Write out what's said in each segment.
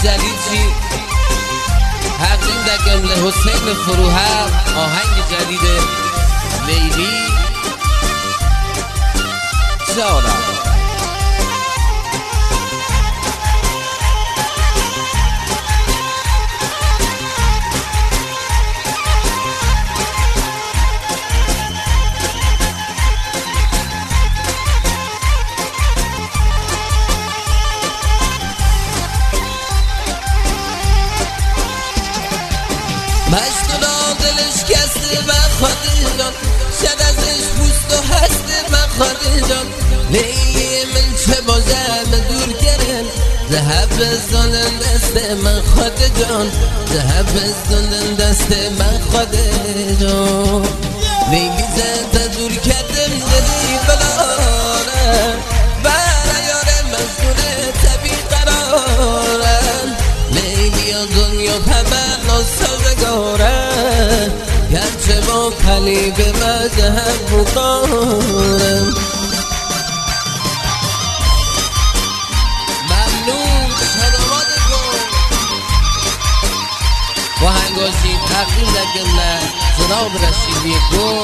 جدید چی؟ حقیم در گمله حسین فروهر آهنگ جدید لیلی جانم. مشتولا دلش کسته من خواهده جان، شد ازش پوست و هسته من خواهده جان. لیلی من چه بازم دور کرن، ذهب زندن دست من خواهده جان، ذهب زندن دست من خواهده جان. لیلی زنده دور کردم دلی بلارم، برای یارم مزدونه طبی قرارم. لیلی و دنیا همه ناسازگارم، گرچه با قلیب مذهب مقارم. ممنون سلامات کن با هنگاشی تقدیم در گمله جناب رشیدی گل.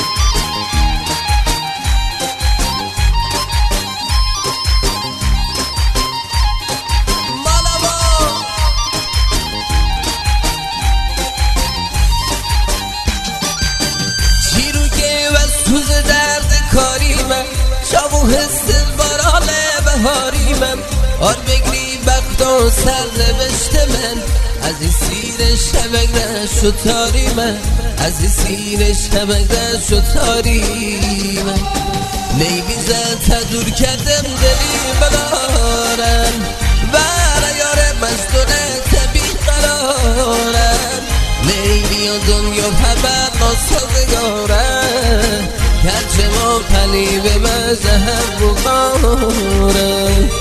توز درد کاری من شب و حس باران بهاری من، آر بگری بخت و سر نوشته من، از این سیر شبک نشد تاری من، از این سیر شبک نشد تاری من. لیلی زد دور کردم دلی بدارم، برای یار مزدونه طبی قرارم. لیلی و دنیا همه ناسازگارم، گرچه ما قلیب مذهب و قارم.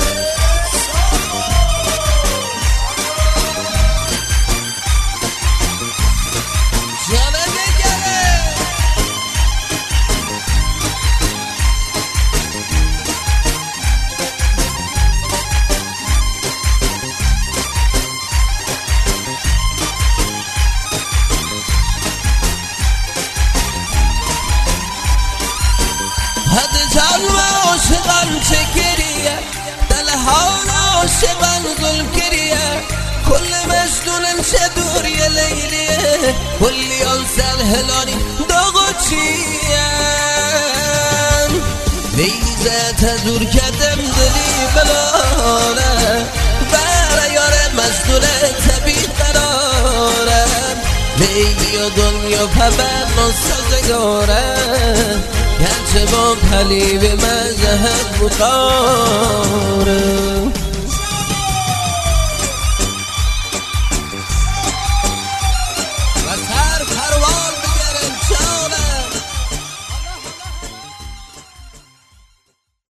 جان و عاشقان چه گریه، دلها عاشقان گل گریه، کل مجدونن چه دوری لیلیه، کلی آن سر هلانی داغو چیه. لیلی زد دور کردم دلی بلارم، برای یار مجدونه طبی قرارم. لیلی و دنیا پبر ناسازگارم، گرچه با قلیب مذهب بخارم.